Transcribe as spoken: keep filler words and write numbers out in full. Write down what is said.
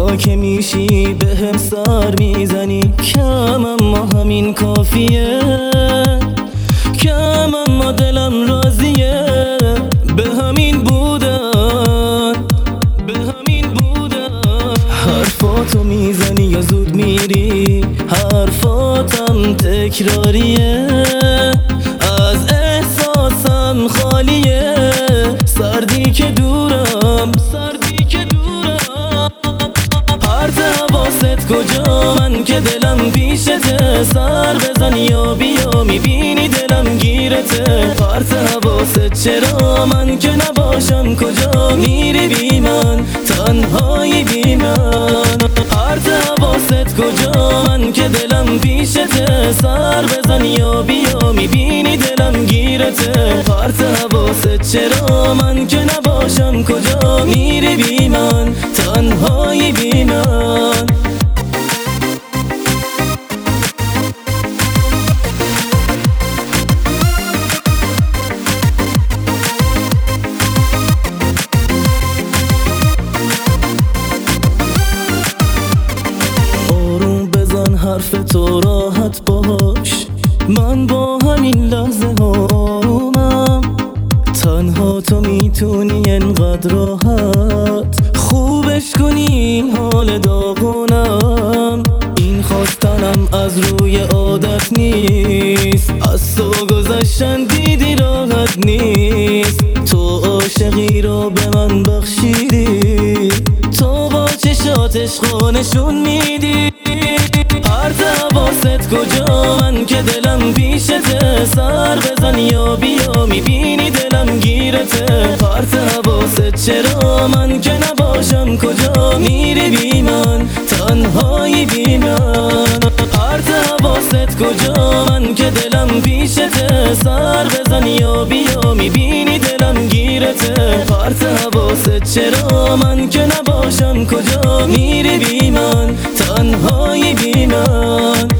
تا که میشی به هم سر میزنی. کم اما همین کافیه، کم اما دلم راضیه. به همین بودن، به همین بودن. حرفاتو میزنی یا زود میری، حرفاتم تکراریه. از احساسم خالیه، سردی که دورم، سردی که دورم. پرت حواست کجا، من که دلم پیشته. سر بزن یا بیا، میبینی دلم گیرته. پرت حواست چرا، من که نباشم کجا میری بی من، تنهایی بی من. پرت حواست کجا، من که دلم پیشته. سر بزن یا بیا، میبینی دلم گیرته. پرت حواست چرا، من که نباشم کجا میری بی من، تنهایی بی من. حرف تو راحت باش، من با همین لحظه آرومم. تنها تو میتونی انقدر راحت خوبش کنی این حال داغونم. این خواستنم از روی عادت نیست، از تو گذشتن دیدی راحت نیست. تو عاشقی رو به من بخشیدی، تو با چشات عشقو نشون میدی. پرت حواست کجا، من که دلم پیشته. سر بزن یا بیا، میبینی دلم گیرته. پرت حواست چرا، من که نباشم کجا میری بی من، تنهایی بی من. پرت حواست کجا، من که دلم پیشته. سر بزن یا بیا، میبینی دلم گیرته. پرت حواست چرا، من که نباشم کجا میری بی من، تنهایی بی من.